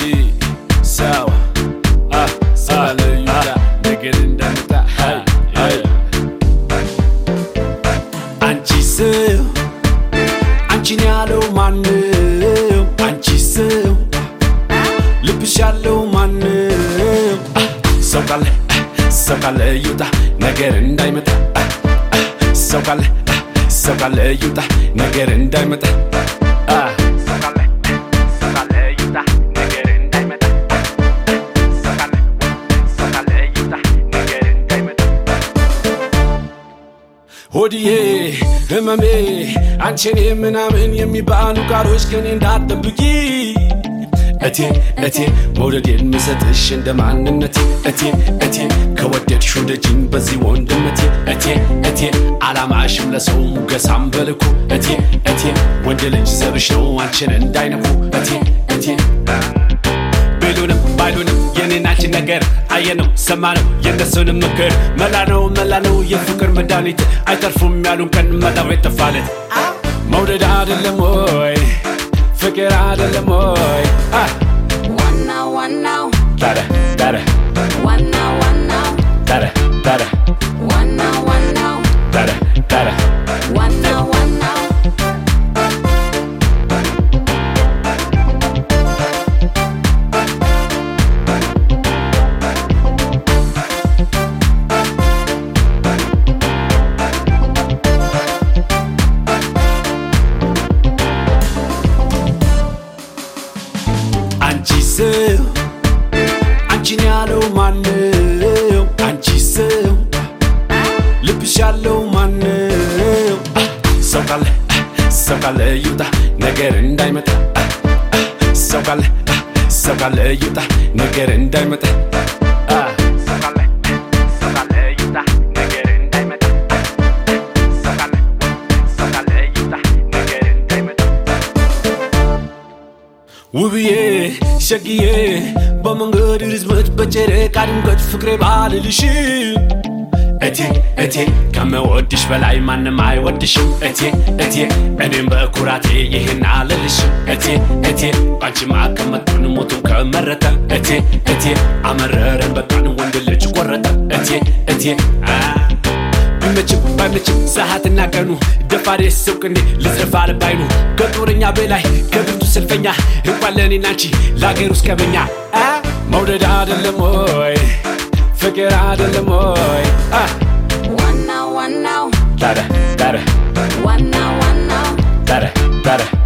So Hallelujah Nigga in the hey Anchi so Anchi nyalo manu Anchi so Lipishalo manu Sokale yuta Nigga in the Sokale yuta Nigga in the Hodiye, hemame, anchene menamen yemibanu karosh kene ndatabiki. Eti, modedin misatish indamanennati. Eti, kawadetsh wodejin bazi wondemati. Eti, alamashim laso mugasam beliku. Eti, wondelij zabish no anchene ndaynaku. Eti, ባይሉንም የኔናች ነገር አየነው ሰማነው የነሱንም ምክር መላነው የፍቅር መድኃኒት አይተርፉም ያሉን ቀን መጣው የተፋለት መውደድ አይደለም ወይ ፍቅር አይደለም ወይ ዋናው ታረ ዋናው ታረ ዋናው ታረ ዋናው Anchi nyalo manu Anchi so Lipishalo manu Sokale yuta Neger indaimata Sokale yuta Neger indaimata Sokale yuta Neger indaimata Sokale yuta Neger indaimata Wubiye Shagiye በመንገድ ርዝመት በጨረቃ ድምቀት ፍቅሬ ባልልሽ እቴ ከመወድሽ በላይ ማንም አይወድሽም እቴ እኔም በኩራቴ ይሄን አልልሽም እቴ ባንቺ ማከመጡን ሞቱ ከመረተ እቴ አመረረን በቃን ወንድ ልጅ ቆረጠ እቴ ባይመችም ሰዓትና ቀኑ ደፋሬ ሰውቅኔ ልጽፋል ባይኑ ከጦረኛ በላይ ከብርቱ ሰልፈኛ እንኳን ለኔና አንቺ ላገሩ እስከበኛ መውደድ አይደለም ወይ ፍቅር አይደለም ወይ ዋናው ታረ ዋናው ታረ